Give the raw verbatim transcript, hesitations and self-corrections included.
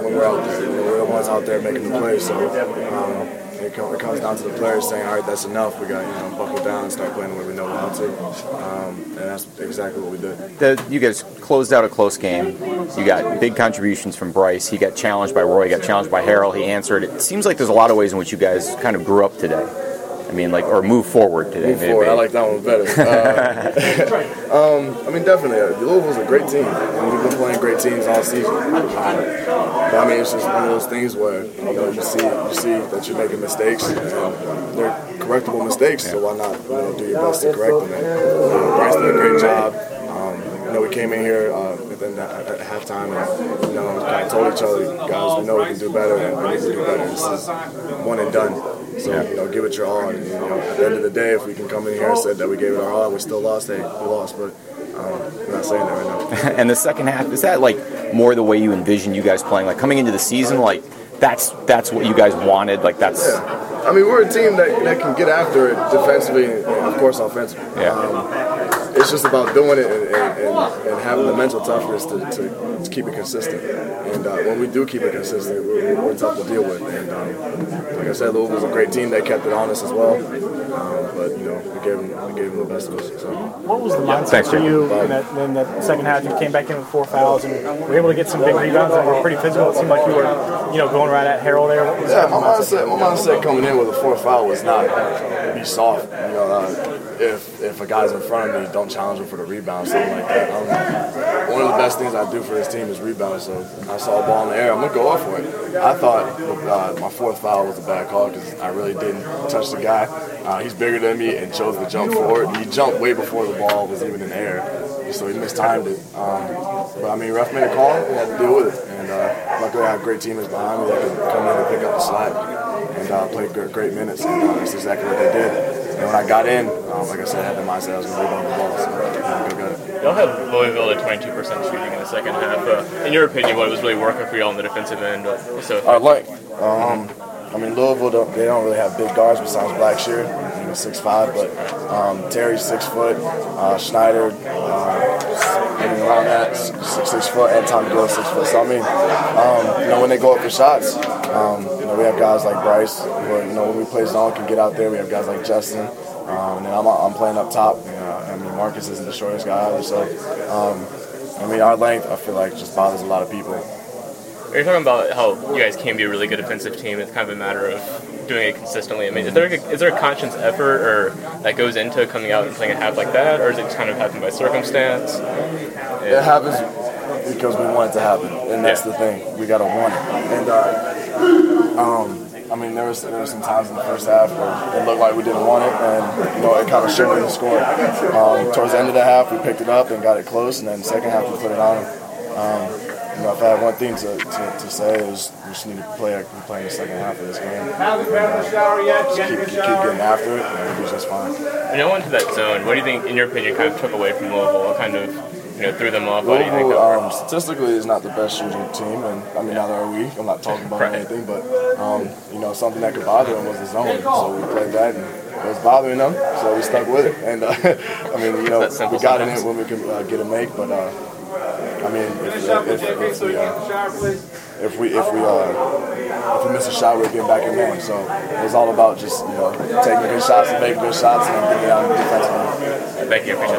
when we're out there. You know, we're the ones out there making the plays. So um, it, co- it comes down to the players saying, all right, that's enough. We got, you know, buckle down and start playing where we know how to. Um, and that's exactly what we did. The, you guys closed out a close game. You got big contributions from Bryce. He got challenged by Roy. He got challenged by Harrell. He answered. It seems like there's a lot of ways in which you guys kind of grew up today. I mean, like, or move forward today. Move forward. I like that one better. Uh, um, I mean, definitely. Uh, Louisville's a great team, and we've been playing great teams all season. Um, but I mean, it's just one of those things where you know you see you see that you're making mistakes, and they're correctable mistakes. So why not you know do your best to correct them? And, uh, Bryce did a great job. Um, you know, we came in here uh, within the, at halftime, and you know, kind of told each other, guys, we know we can do better, and we need to do better. This is one and done. So, you know, give it your all. And, you know, at the end of the day, if we can come in here and say that we gave it our all, we still lost, hey, we lost. But um, we're not saying that right now. And the second half, is that, like, more the way you envision you guys playing? Like, coming into the season, like, that's that's what you guys wanted? Like, that's... Yeah. I mean, we're a team that, that can get after it defensively and, of course, offensively. Yeah. Um, it's just about doing it and, and, and, and having the mental toughness to, to, to keep it consistent. And uh, when we do keep it consistent, we're, we're tough to deal with. And um, like I said, Louisville's a great team. They kept it honest as well. Um, but, you know, we gave them, we gave them the best of us. So. What was the mindset Thanks, for you in that, in that second half? You came back in with four fouls and were able to get some big rebounds and were pretty physical. It seemed like you were, you know, going right at Harrell there. What was yeah, my mindset, my mindset coming in with a four foul was not be soft. You know, uh, if if a guy's in front of me, don't challenge him for the rebound, something like that. Um, one of the best things I do for this team is rebound. So I saw a ball in the air, I'm gonna go off for it. I thought uh, my fourth foul was a bad call because I really didn't touch the guy. Uh, he's bigger than me and chose to jump forward. He jumped way before the ball was even in the air, so he mistimed it. Um, but I mean, ref made a call, we had to deal with it. And uh, luckily, I have great teammates behind me that can come in and pick up the slack and uh, play great, great minutes. And uh, that's exactly what they did. And when I got in, um, like I said, I had the mindset I was going to rebound the ball. So I'm good, good. Y'all had Louisville at twenty-two percent shooting in the second half. Uh, in your opinion, what was really working for y'all on the defensive end? So I like. Um, I mean, Louisville, don't, they don't really have big guards besides Blackshear, you know, six five, but um, Terry's six foot, uh, Schneider, uh, I mean, around that, six, six foot, and Tommy Gill, six foot. So, I mean, um, you know, when they go up for shots, um, you know, we have guys like Bryce, who, you know, when we play zone, can get out there. We have guys like Justin, um, and then I'm, I'm playing up top. You know, I mean, Marcus isn't the shortest guy either, so, um, I mean, our length, I feel like, just bothers a lot of people. You're talking about how you guys can be a really good defensive team. It's kind of a matter of doing it consistently. I mean, is there a, is there a conscious effort or that goes into coming out and playing a half like that, or is it just kind of happen by circumstance? It, it happens because we want it to happen, and that's yeah. the thing. We gotta want it. And uh, um, I mean, there was there were some times in the first half where it looked like we didn't want it, and you know, it kind of showed in the score. Um, towards the end of the half, we picked it up and got it close, and then the second half we put it on them. Um, You know, if I had one thing to, to, to say, it was we just need to play like we're playing the second half of this game. And, uh, just keep, keep, keep getting after it, and it'll be just fine. When y'all went to that zone, what do you think, in your opinion, kind of took away from Louisville? What kind of, you know, threw them off? What do you think? Um, statistically, is not the best shooting team, and I mean, neither are we. I'm not talking about right. anything, but um, you know, something that could bother them was the zone. So we played that, and it was bothering them, so we stuck with it. And uh, I mean, you know, we got in it when we could uh, get a make, but. Uh, I mean, if, if, if, if we uh, if we if we uh, if we miss a shot, we're getting back in man. So it's all about just you know taking good shots and making good shots and getting out defensively. Thank you. Appreciate it.